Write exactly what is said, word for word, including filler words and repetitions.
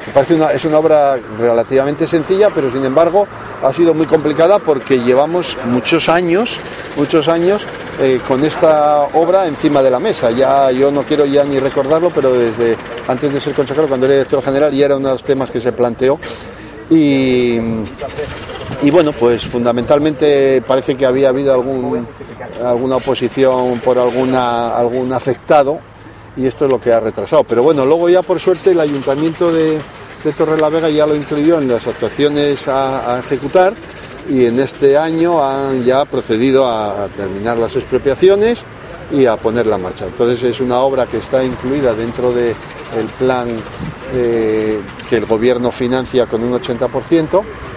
Parece una, es una obra relativamente sencilla, pero sin embargo ha sido muy complicada porque llevamos muchos años, muchos años eh, con esta obra encima de la mesa. Ya yo no quiero ya ni recordarlo, pero desde antes de ser consejero, cuando era director general, ya era uno de los temas que se planteó. Y, y bueno, pues fundamentalmente parece que había habido algún, alguna oposición por alguna, algún afectado, y esto es lo que ha retrasado. Pero bueno, luego ya por suerte el Ayuntamiento de, de Torrelavega ya lo incluyó en las actuaciones a, a ejecutar, y en este año han ya procedido a, a terminar las expropiaciones y a ponerla en marcha. Entonces es una obra que está incluida dentro del plan eh, que el gobierno financia con un ochenta por ciento,